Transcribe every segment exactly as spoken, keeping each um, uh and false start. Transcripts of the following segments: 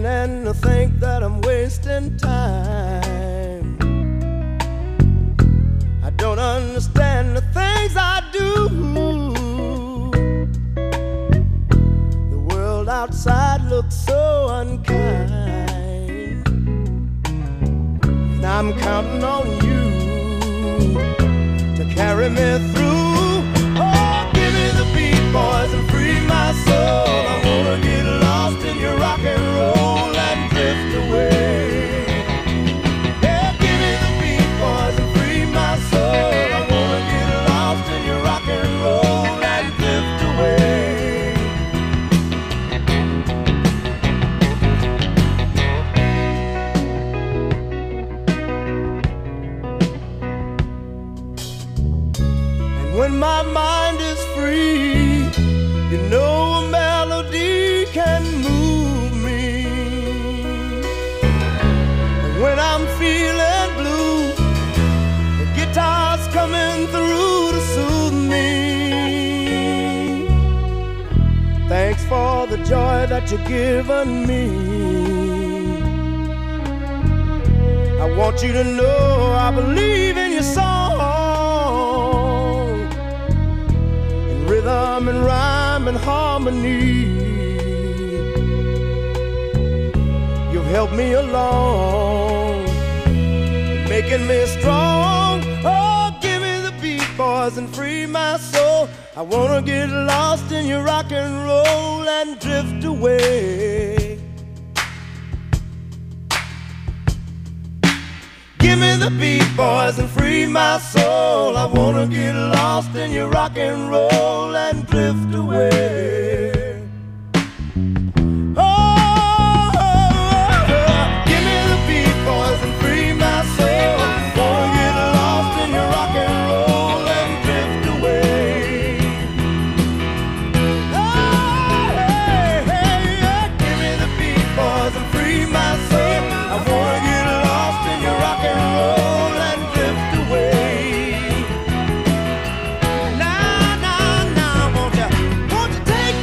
beginning to think that I'm wasting time. I don't understand the things I do. The world outside looks so unkind, and I'm counting on you to carry me through. Oh, give me the beat, boys, and free my soul. I wanna get lost in your rock and roll and drift away. Yeah, give me the beat, boys, and free my soul. I wanna get lost in your rock and roll and drift away. And when my mind is free, you know a melody can move me. And when I'm feeling blue, the guitar's coming through to soothe me. Thanks for the joy that you've given me. I want you to know I believe in your song, in rhythm and rhyme and harmony. You've helped me along, making me strong. Oh, give me the beat, boys, and free my soul. I wanna get lost in your rock and roll and drift away. Give me the beat, boys, and free my soul. I wanna get lost in your rock and roll and drift away. Oh, oh, oh, oh. Give me the beat, boys, and free my soul. Wanna get lost in your rock and roll and drift away. Oh, hey, hey, yeah. Give me the beat, boys, and free my soul. I wanna get lost in your rock and roll and drift away. Now, now, now, won't you, won't you take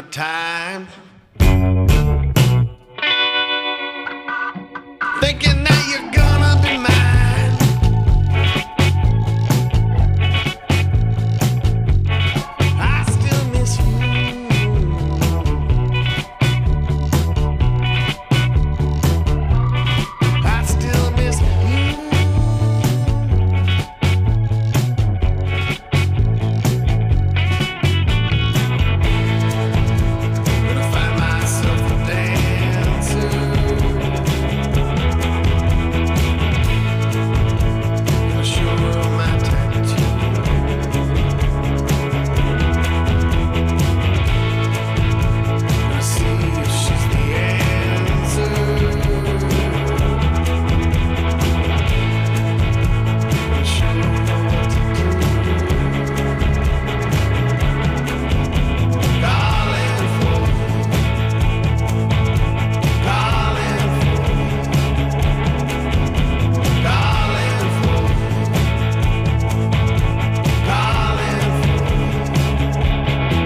time, thinking that you're gonna be mine. I still miss you. I still miss you. Gonna find myself a dancer. Gonna show her my tattoo. Gonna see if she's the answer. Gonna show her what to do. Calling for, calling for, calling for, calling for.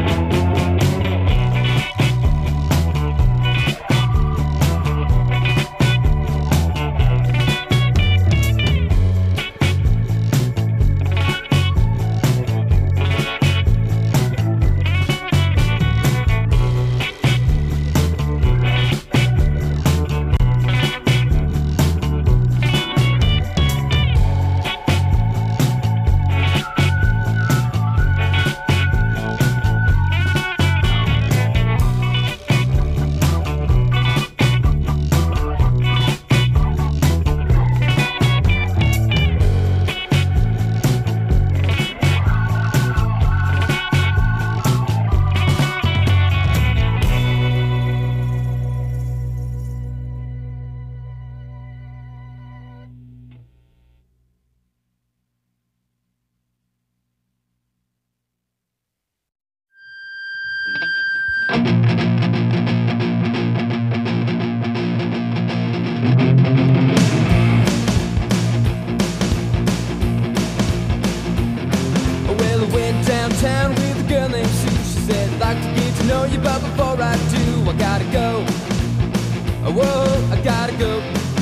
Well, I went downtown with a girl named Sue. She said, I'd like to get to know you, but before I do, I gotta go. Oh, whoa, I gotta go.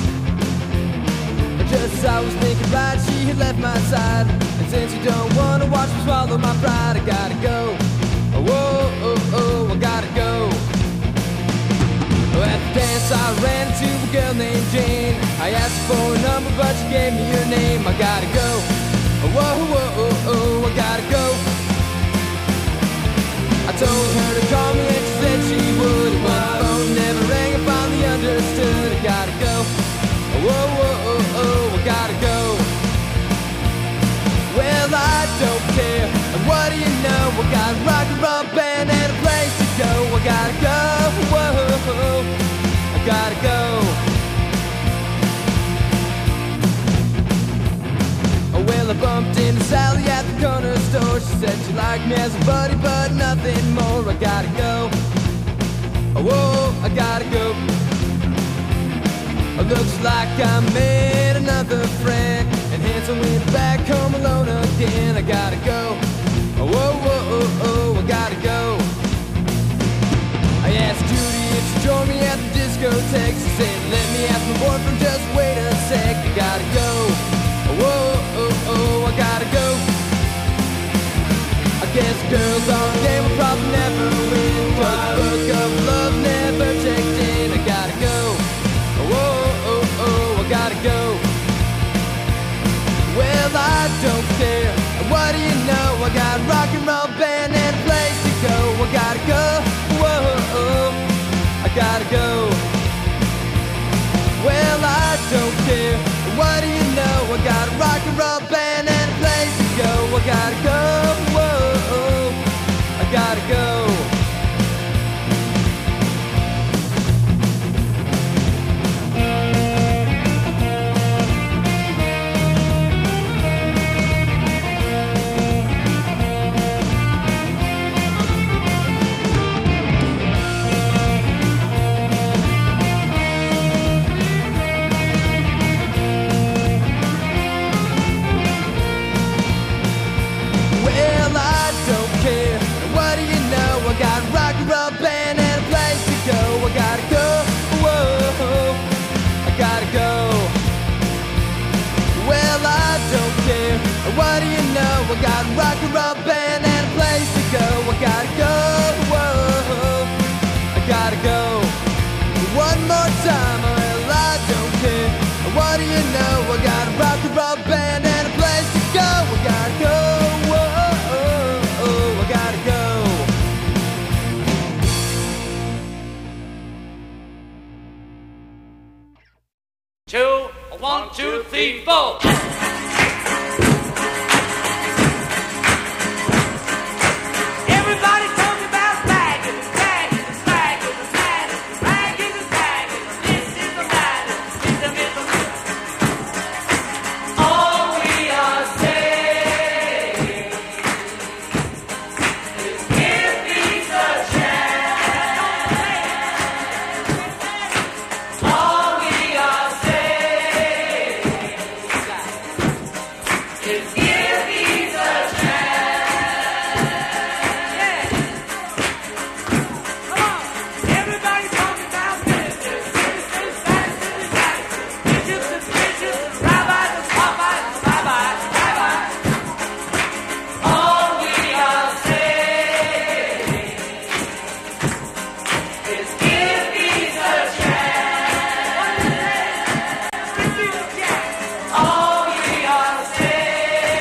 Just as I was thinking right, she had left my side. And since you don't wanna watch me swallow my pride, I gotta go. Oh, whoa, oh, oh, I gotta go. Oh, at the dance I ran into a girl named Jane. I asked her for a number, but she gave me her name. I gotta go. Oh, whoa, whoa, oh, oh, I gotta go. I told her to call me and she said she would. But the phone never rang, I finally understood. I gotta go. Oh, whoa, whoa, oh, oh, I gotta go. Well, I don't care. And what do you know? I got a rock and roll band and a place to go. I gotta go. Whoa, I gotta go. Oh, well, I bumped into Sally at the corner store. She said she liked me as a buddy, but nothing more. I gotta go. Oh, whoa, I gotta go. Oh, looks like I made another friend, and hence I went back home alone again. I gotta go. Oh, whoa, whoa, oh, oh, I gotta go. I asked Judy if she joined me at the discotheque. She said, let me ask my boyfriend, just wait a sec. I gotta go. Oh, whoa, oh, oh, I gotta go. I guess girls on the game will probably never win, 'cause the book of love never checked in. I gotta go. Oh, whoa, oh, oh, I gotta go. Well, I don't care. And what do you know? I got a rock and roll band and a place to go. I gotta go. Whoa, I gotta go. Well, I don't care. And what do you know? I got a rock and roll band and a place to go. I gotta go. Whoa, I gotta go. What do you know? I got a rock and roll band and a place to go. I gotta go, whoa, I gotta go. One more time, or hell I don't care. What do you know? I got a rock and roll band and a place to go. I gotta go, whoa, I gotta go. Two, one, two, three, four. Everybody talking about bagging, bagging, bagging, bagging, bagging, bagging. This is the matter, this is the matter. All we are saying is give peace a chance. All we are saying is give peace a chance. Come on, everybody talking about ministers, ministers, pastors, and pastors, bishops and bishops, rabbis and rabbis, rabbis, rabbis. All we are saying is give peace a chance. All we are saying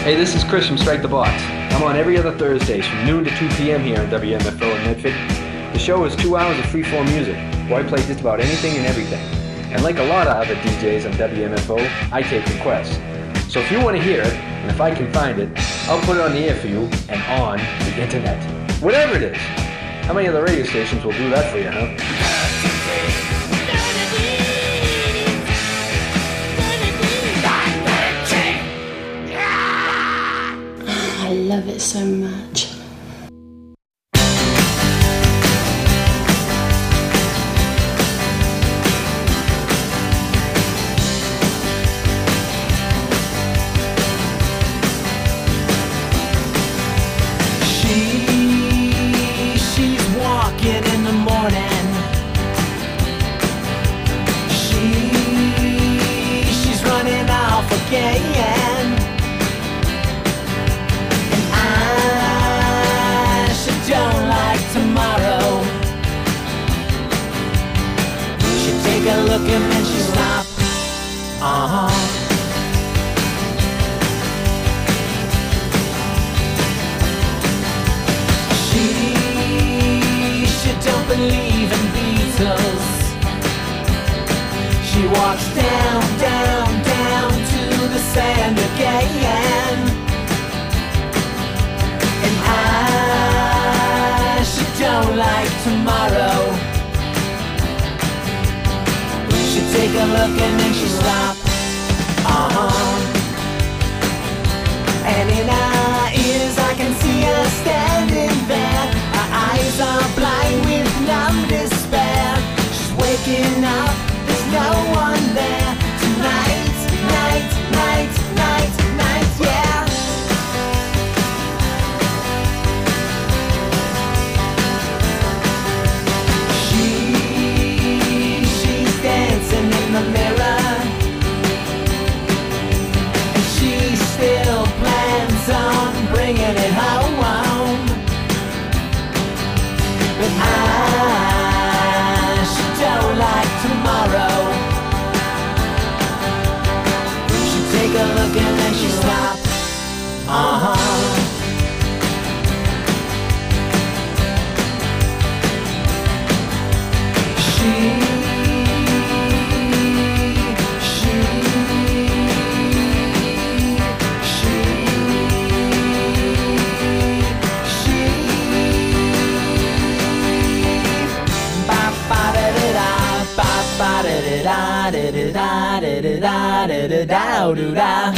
Hey, this is Chris from Strike the Box. I'm on every other Thursdays from noon to two p.m. here on W M F O in Medford. The show is two hours of free-form music, where I play just about anything and everything. And like a lot of other D Js on W M F O, I take requests. So if you want to hear it, and if I can find it, I'll put it on the air for you and on the internet. Whatever it is. How many other radio stations will do that for you, huh? I love it so much. She, she's walking in the morning. She, she's running off again. Don't like tomorrow. She take a look and then she stop. Uh-huh. She, she don't believe in Beatles. She walks down, down, down to the sand again. And I don't like tomorrow. She take a look and then she stop. Uh-huh. And in her ears I can see her standing there. Her eyes are blind with numb despair. She's waking up, there's no one there. Tonight, night, night, night, night, yeah. Dancing in the mirror, and she still plans on bringing it home. But I, she don't like tomorrow. She take a look and then she stop. Uh-huh. She da da da da da da da da da da.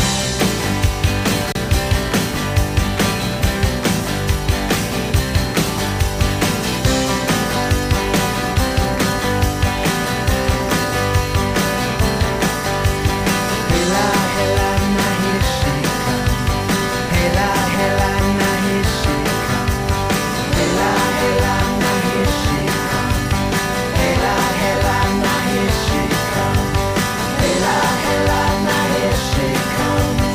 Come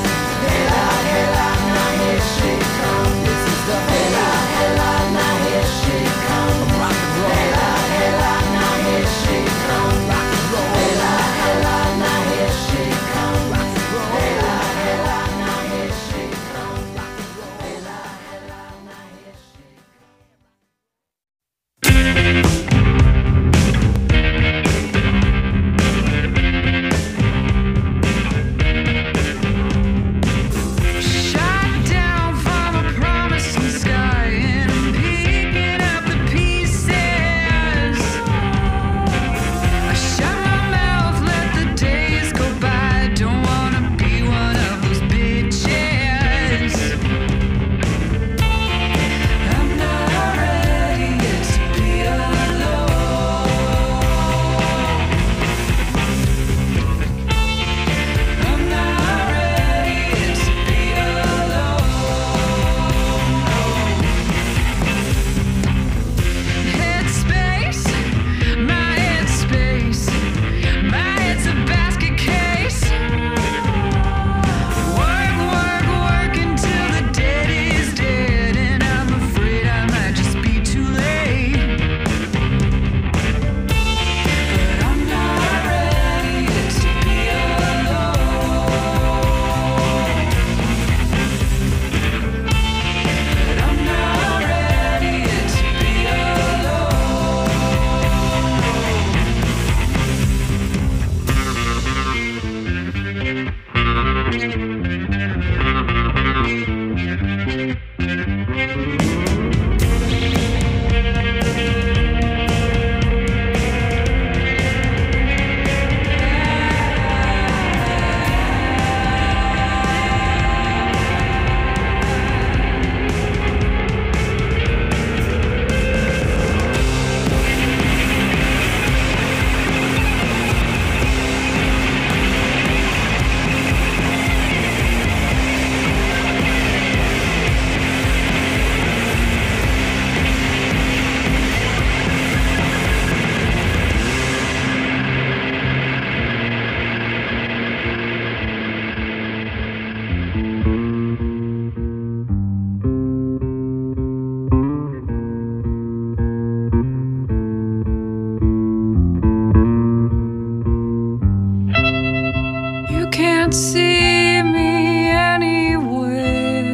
can't see me anyway.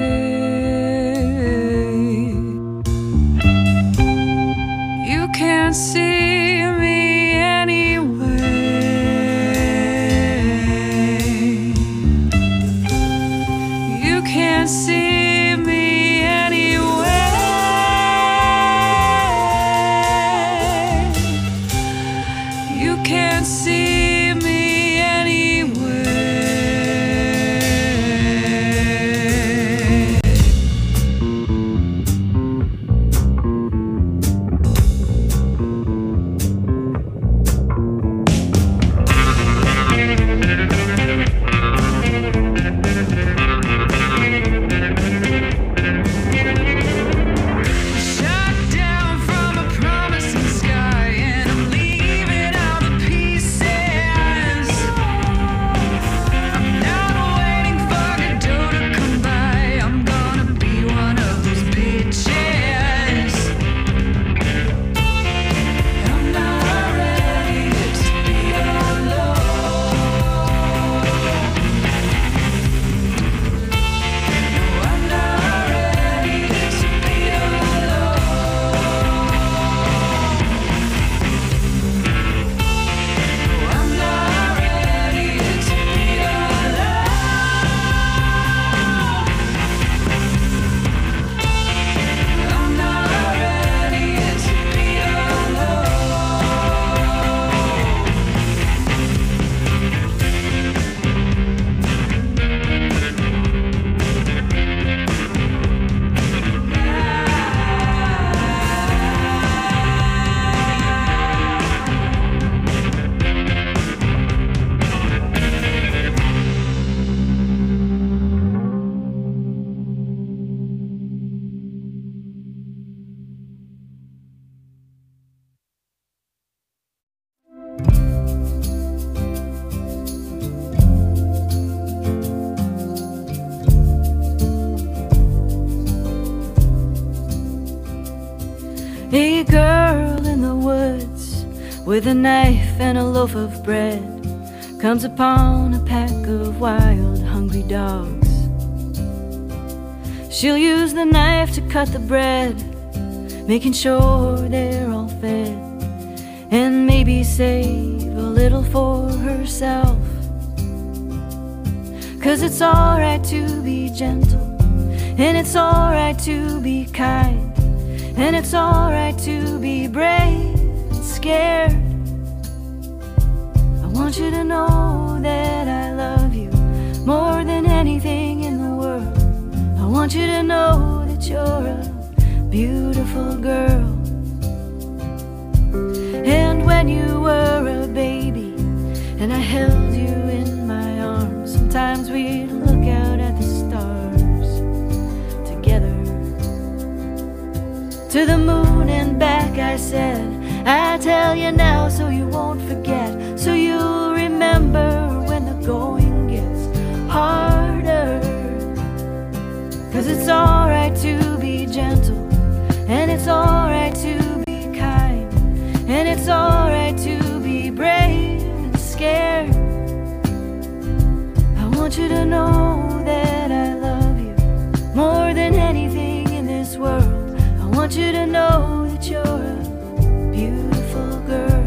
You can't see me anyway. You can't see me anyway. You can't see me anyway. Shot down from a promising sky, and I'm leaving all the pieces. I'm not waiting for Godot to come by. I'm gonna be one of those bitches. I'm not ready to be alone. No, I'm not ready to be alone. No, I'm not ready to be alone. I'm not ready to be A girl in the woods with a knife and a loaf of bread comes upon a pack of wild, hungry dogs. She'll use the knife to cut the bread, making sure they're all fed, and maybe save a little for herself. 'Cause it's alright to be gentle, and it's alright to be kind, and it's alright to be brave and scared. I want you to know that I love you more than anything in the world. I want you to know that you're a beautiful girl. And when you were a baby and I held you in my arms, sometimes we'd look out at the stars together. To the moon and back I said, I tell you now so you won't forget, so you'll remember when the going gets harder. 'Cause it's alright to be gentle, and it's alright to be kind, and it's alright to be brave and scared. I want you to know that I love you more than anything in this world. I want you to know that you're a beautiful girl.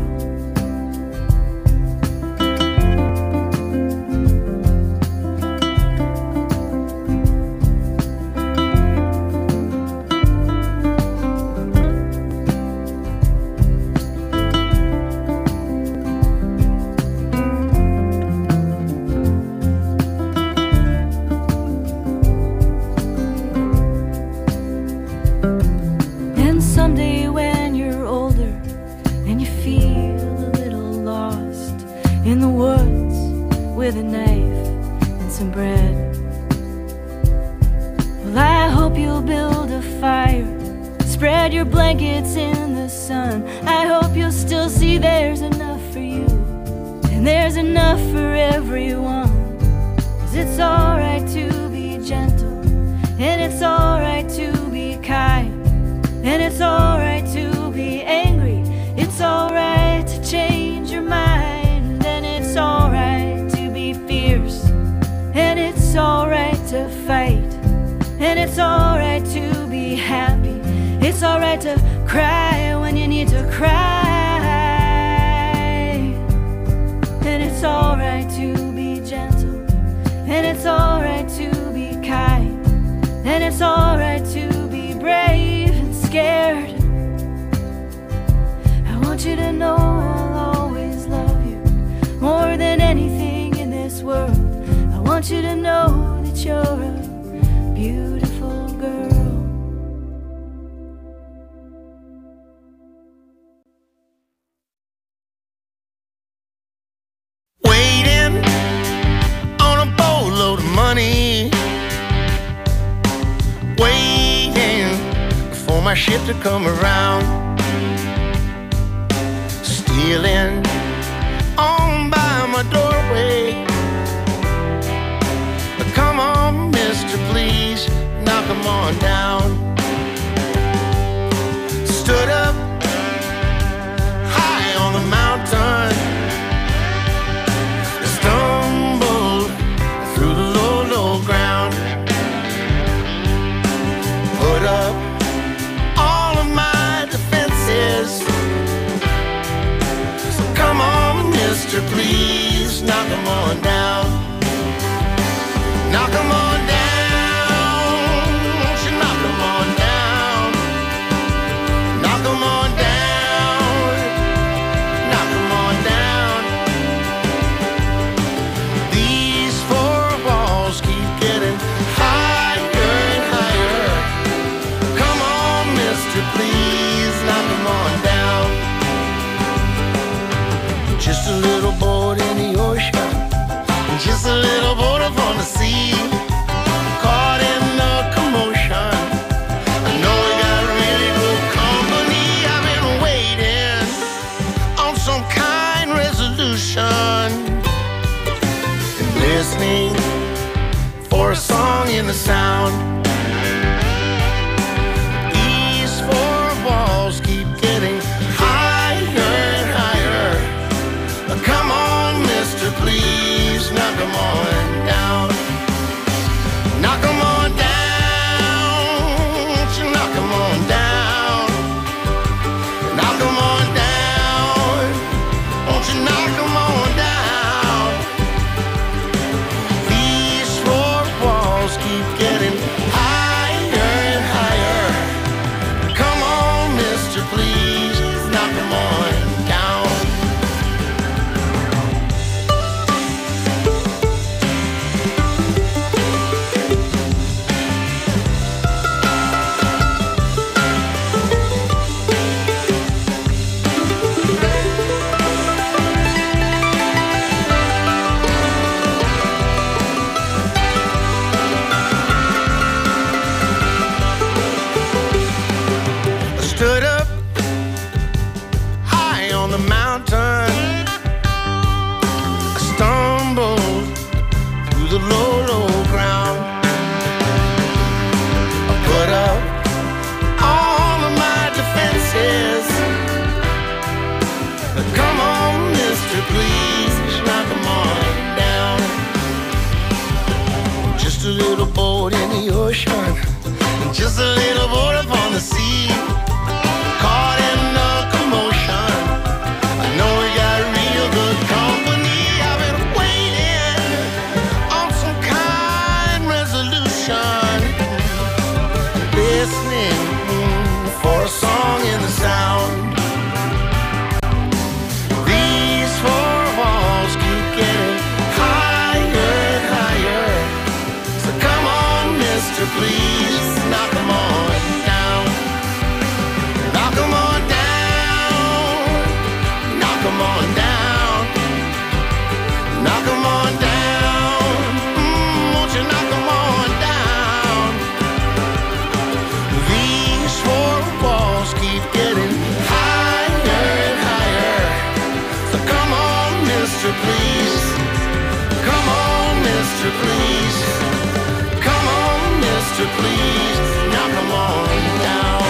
And someday when you're older and you feel a little lost in the woods with a knife and some bread, well, I hope you'll build a fire, spread your blankets in the sun. I hope you'll still see there's enough for you, and there's enough for everyone. 'Cause it's alright to be gentle, and it's alright to be kind, and it's alright to be angry. It's alright to change your mind, and it's alright to be fierce, And it's alright to be happy. It's alright to cry when you need to cry. And it's alright to be gentle. And it's alright to be kind. And it's alright to be brave and scared. I want you to know I'll always love you more than anything in this world. I want you to know that you're a beautiful girl. Waiting on a boatload of money, waiting for my ship to come around, stealing on by my doorway. Come on, mister, please knock 'em on down. Stood up high on the mountain, stumbled through the low, low ground, put up all of my defenses. So come on, mister, please knock 'em on down. Knock 'em on down, won't you knock 'em on down? Knock 'em on down, knock 'em on down. These four walls keep getting higher and higher. Come on, mister, please knock 'em on down. Just a little boat in the ocean, just a little boat up on the sea, caught in the commotion. I know we got really good company. I've been waiting on some kind resolution, and listening for a song in the sound. These four walls keep getting higher and higher. Come on, mister, please knock 'em on down. Knock 'em on down, won't you knock 'em on down? Knock 'em on down, won't you knock 'em on down? These four walls keep getting higher and higher. Come on, mister, please knock 'em on down. Stood up high on the mountain, I stumbled through the low, low ground. I put up all of my defenses. Come on, mister, please knock 'em on down. Just a little boat in the ocean, just a little boat up on the sea, caught in the commotion. I know we got real good company. I've been waiting on some kind resolution, listening for a song in the sound. These four walls keep getting higher and higher. So come on, mister, please knock 'em on down. Knock 'em on down, knock 'em on down, knock 'em on down, mm, won't you knock 'em on down? These four walls keep getting higher and higher. So come on, mister, please. Come on, mister, please. Come on, mister, please. Knock 'em on down.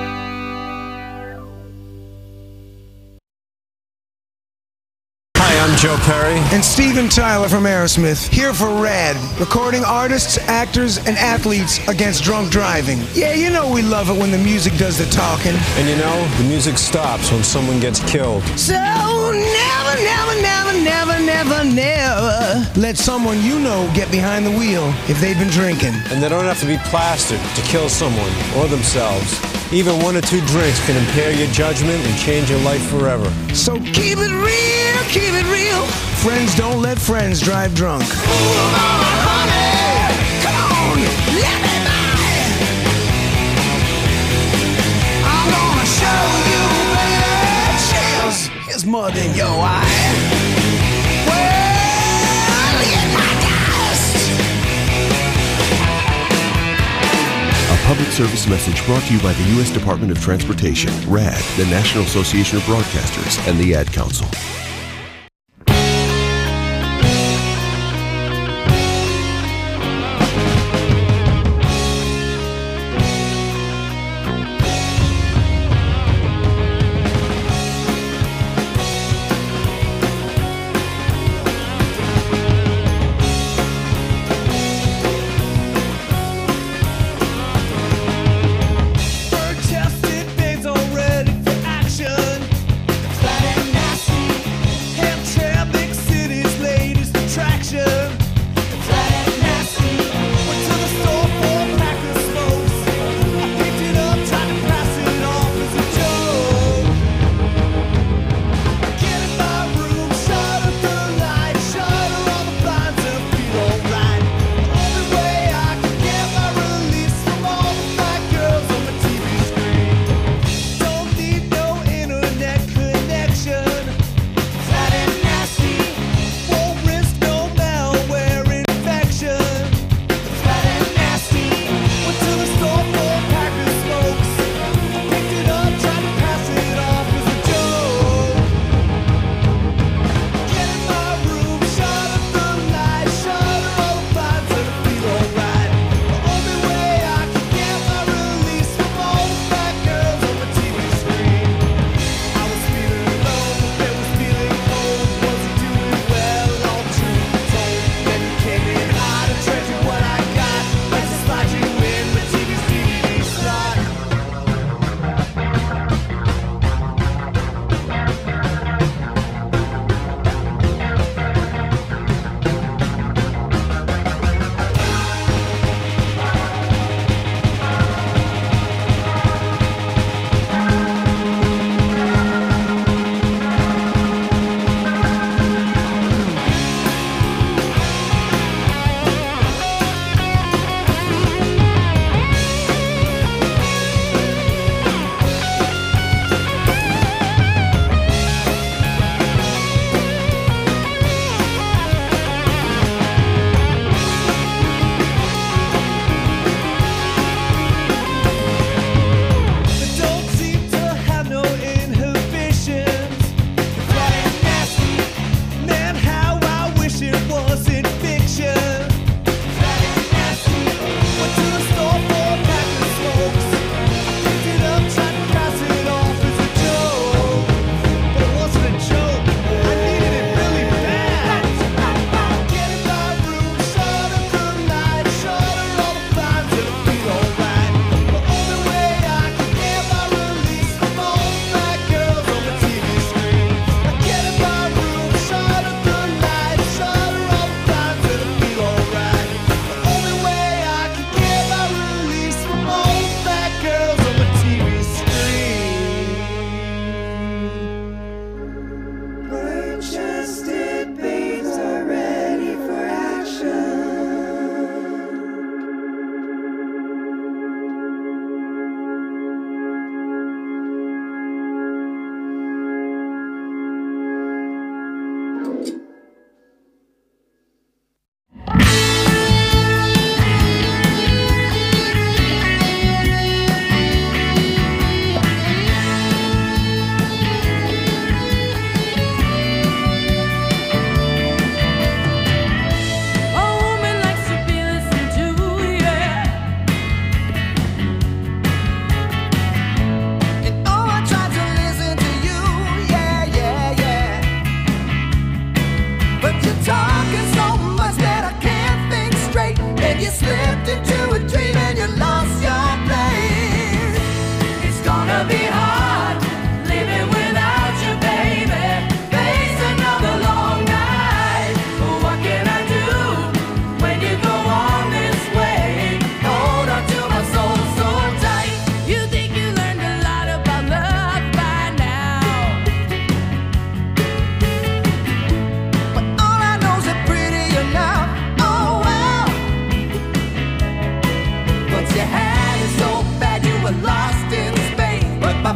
Hi, I'm I'm Joe Perry. And Steven Tyler from Aerosmith, here for RAD, recording artists, actors, and athletes against drunk driving. Yeah, you know we love it when the music does the talking. And you know, the music stops when someone gets killed. So never, never, never, never, never, never let someone you know get behind the wheel if they've been drinking. And they don't have to be plastered to kill someone or themselves. Even one or two drinks can impair your judgment and change your life forever. So keep it real, keep it real. Friends don't let friends drive drunk. Ooh, honey, come on, let me by. I'm gonna show you, baby, chills. Here's mud in your eye. Well, get my dust. A public service message brought to you by the U S Department of Transportation, RAD, the National Association of Broadcasters, and the Ad Council. Tested, babes all ready for action. Flat and nasty. gonna be hard living without you, baby. Face another long night. What can I do when you go on this way? Hold on to my soul so tight. You think you learned a lot about love by now, but all I know's that pretty enough. Oh well. Once you had it so bad you were lost in space, but by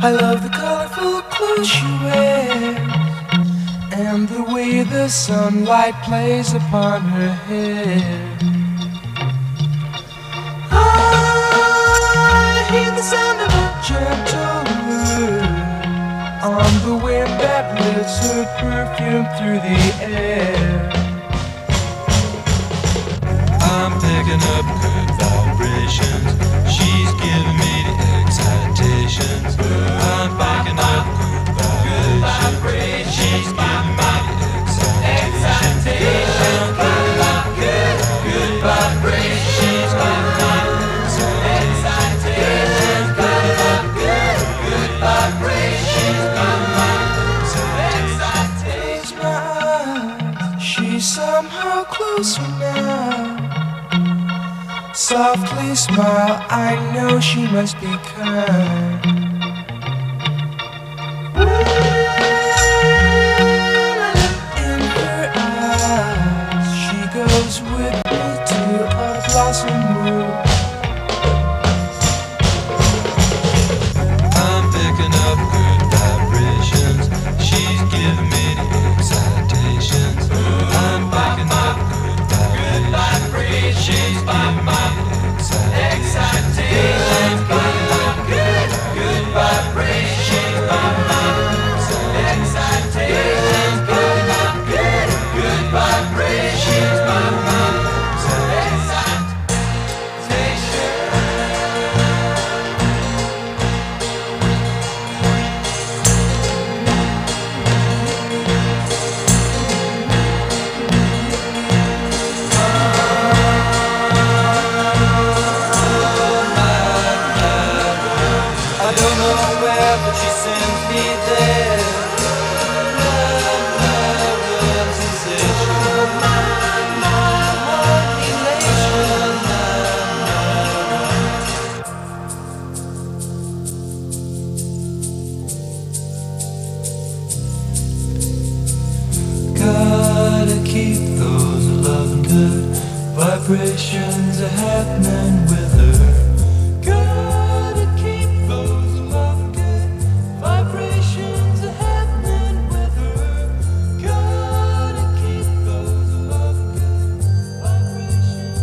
I love the colorful clothes she wears and the way the sunlight plays upon her hair. I hear the sound of a gentle word on the wind that lifts her perfume through the air. I'm picking up good vibrations. She's giving me the excitations. I'm picking up good vibrations. She's giving me the excitations. I'm picking up good, good vibrations. She's giving me the excitations. Picking up good, good vibrations. She's giving me the excitations. Close my eyes. She's somehow closer now. Softly smile, I know she must be kind. In her eyes, she goes with me to a blossom room. I'm picking up good vibrations. She's giving me the excitations. I'm picking up good vibrations. She's giving me excitations, picking up good, good vibrations. Excitations, picking up good, good vibrations. Gotta keep those loving good vibrations are happening with her. Gotta keep those loving good vibrations are happening with her. Gotta keep those loving good vibrations.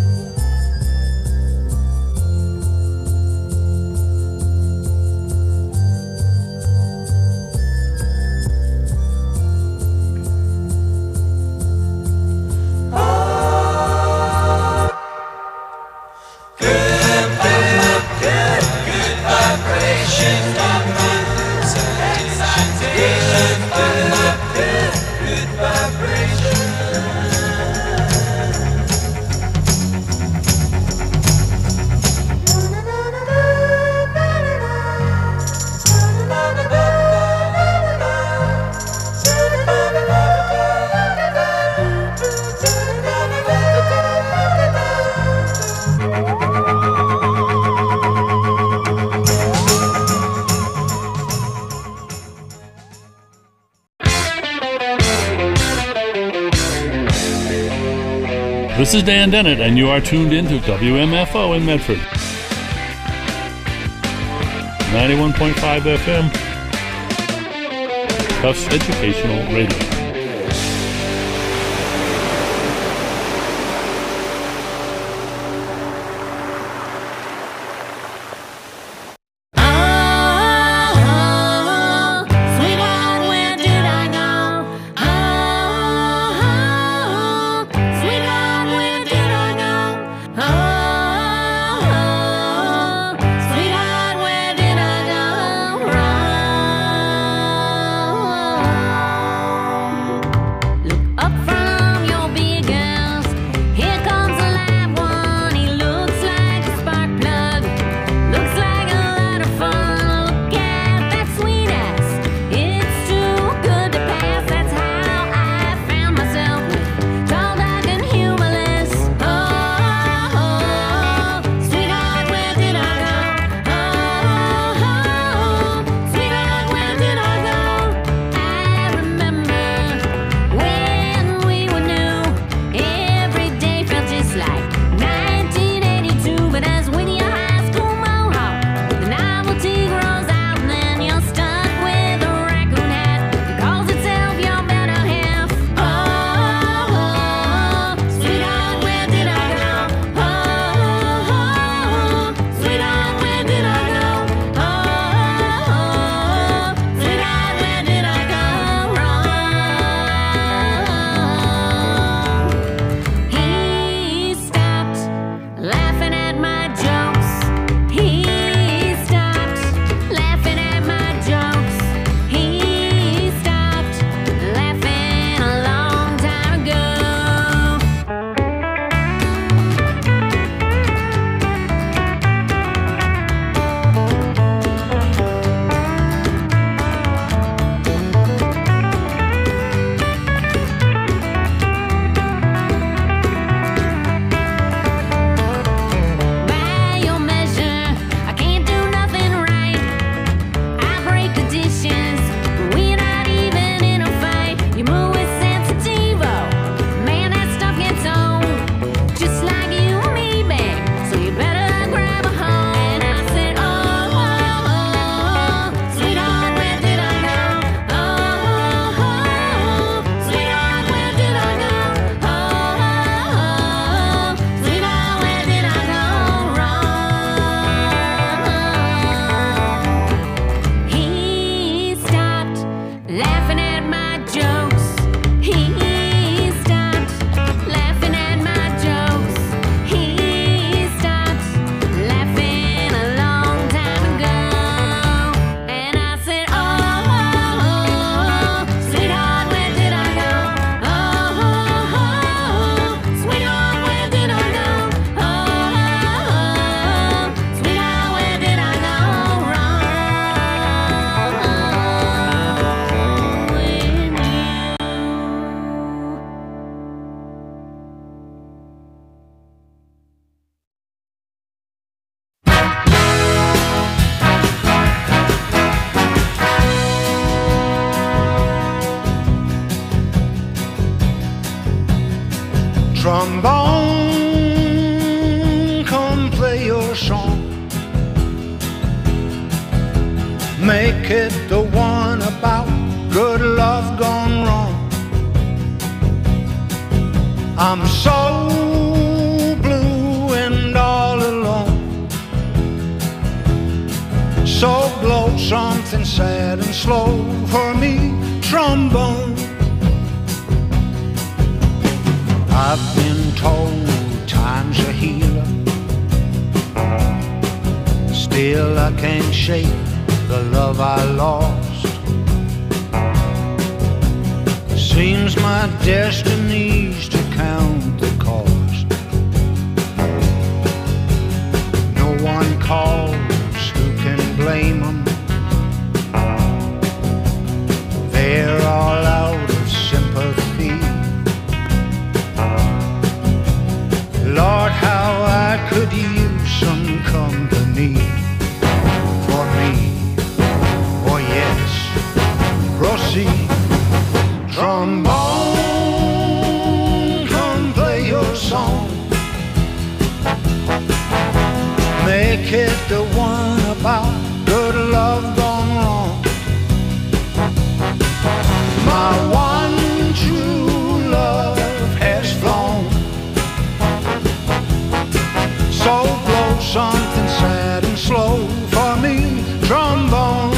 This is Dan Dennett, and you are tuned in to W M F O in Medford. ninety-one point five F M, Tufts Educational Radio. Oh Make it the one about good love gone wrong. I'm so blue and all alone. So blow something sad and slow for me, trombone. I've been told time's a healer. Still I can't shake the love I lost. Seems my destiny's to count the cost. No one calls, who can blame them? They're all out of sympathy. Lord, how I could use some company for me. Oh yes, proceed. Trombone, come play your song. Make it the one about good love gone wrong. My one true love has flown. So blow something sad and slow for me, trombone.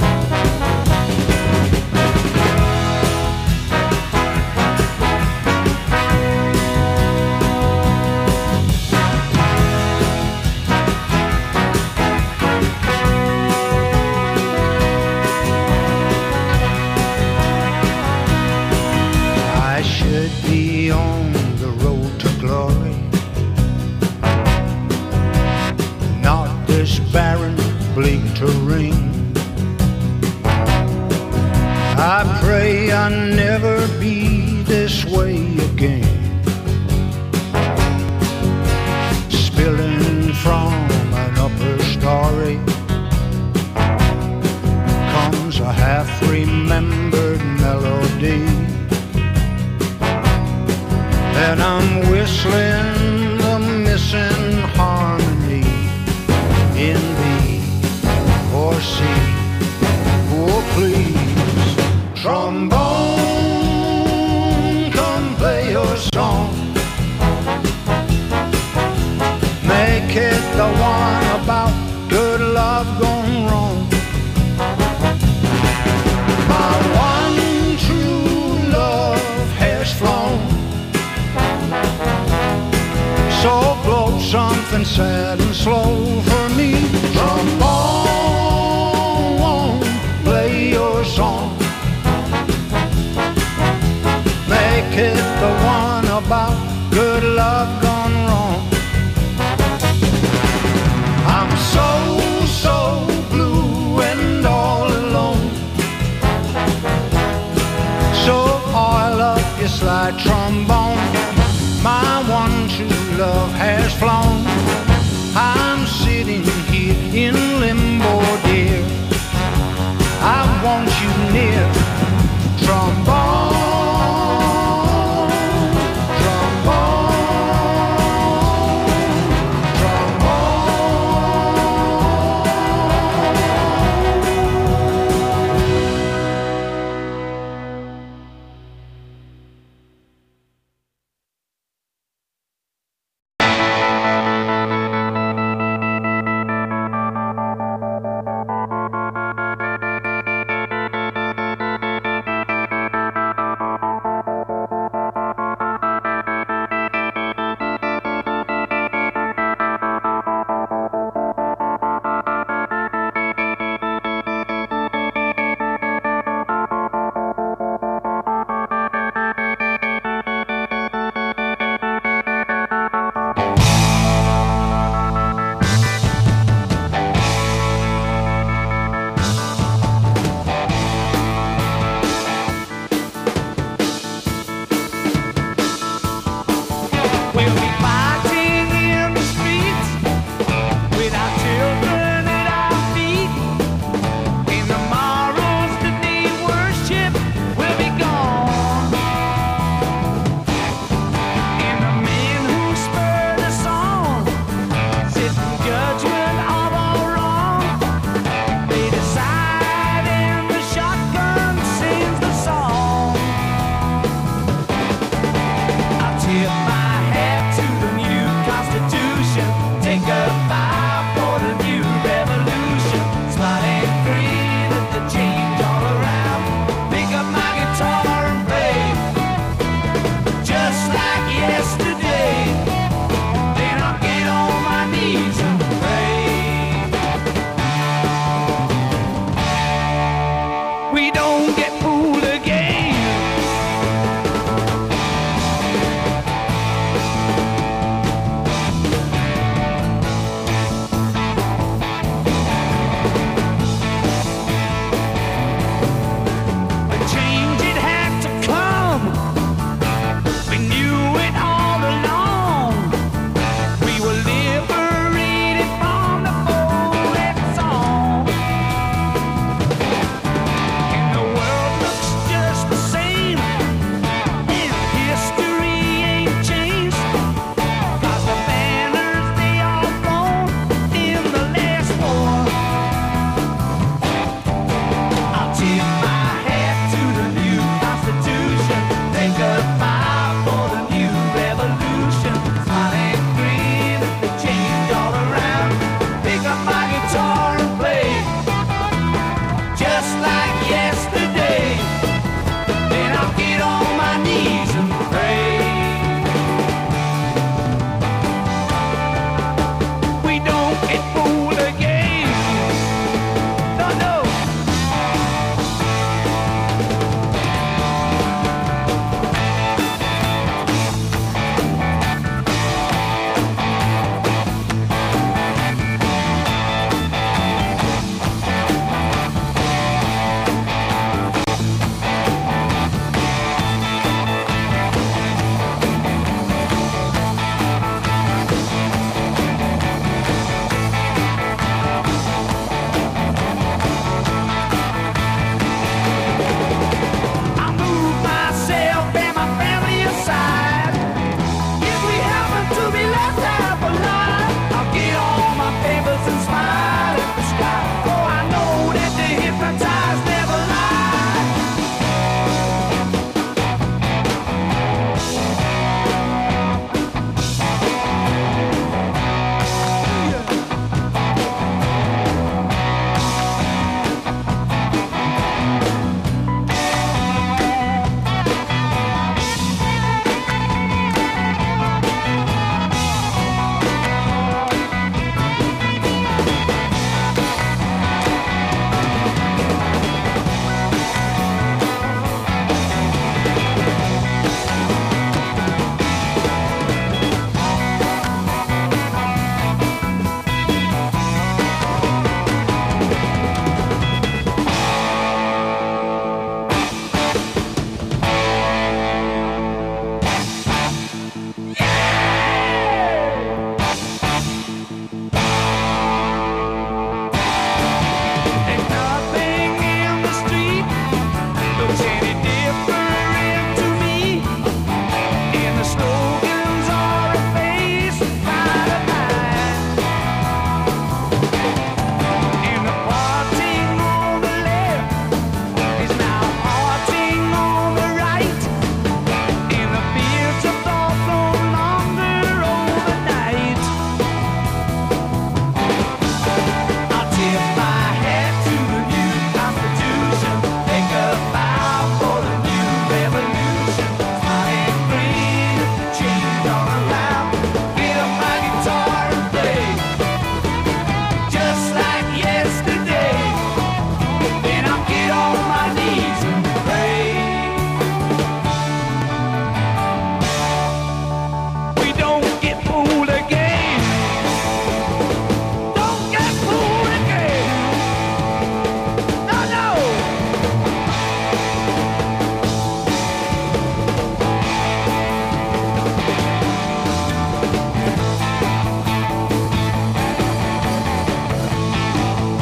I should be on the road to glory, not this barren, bleak terrain. I pray I never be this way again. Spilling from an upper story comes a half-remembered melody, and I'm whistling the missing harmony in B or C. Oh please, trombone, come play your song. Make it the one about good love gone wrong. My one true love has flown. So blow something sad and slow for